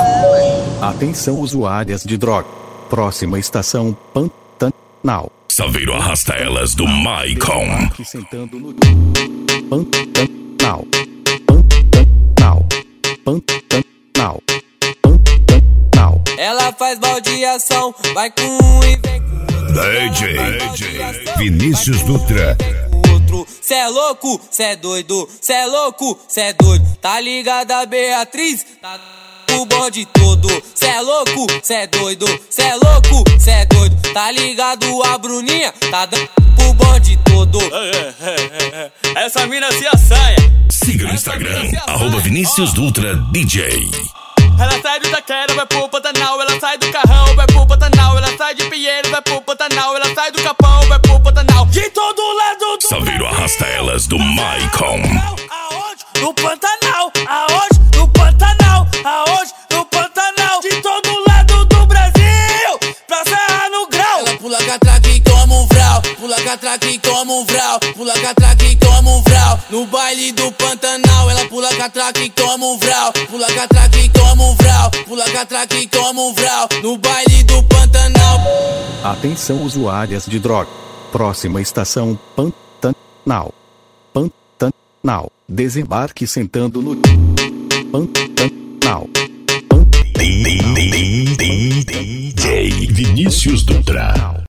Atenção usuárias de droga. Próxima estação Pantanal. Saveiro arrasta elas do Maicon. Sentando no Pantanal. Pantanal. Pantanal. Pantanal. Ela faz baldeação, vai com um e vem com DJ Vinícius Dutra. outro. Cê é louco, cê é doido, cê é louco, cê é doido. Tá ligada, Beatriz? Tá o bonde todo. Cê é louco, cê é doido, cê é louco, cê é doido. Tá ligado, a Bruninha? Tá dando pro bonde todo. Essa mina se assanha. Siga no Instagram, @Vinícius Dutra DJ. Ela sai do Taquera, vai pro Pantanal. Ela sai do Carrão, vai pro Pantanal. Ela sai de Pinheiro, vai pro Pantanal. Ela sai do Capão, vai pro Pantanal. De todo lado do Saveiro arrasta elas do Maicon. Aonde? No Pantanal. Aonde? No Pantanal. Aonde? No Pantanal. De todo lado do Brasil, pra Serra no Grau. Ela pula catraca e toma um vral. Pula catraca e toma um vral. Pula catraca e toma um vral. No baile do Pantanal, ela pula catraca e toma um vral. Pula catraca e toma um vral. Pula catraca e toma um vral. No baile do Pantanal. Atenção usuárias de droga. Próxima estação Pantanal. Pantanal. Desembarque sentando no Pantanal. DJ Vinícius Dutra.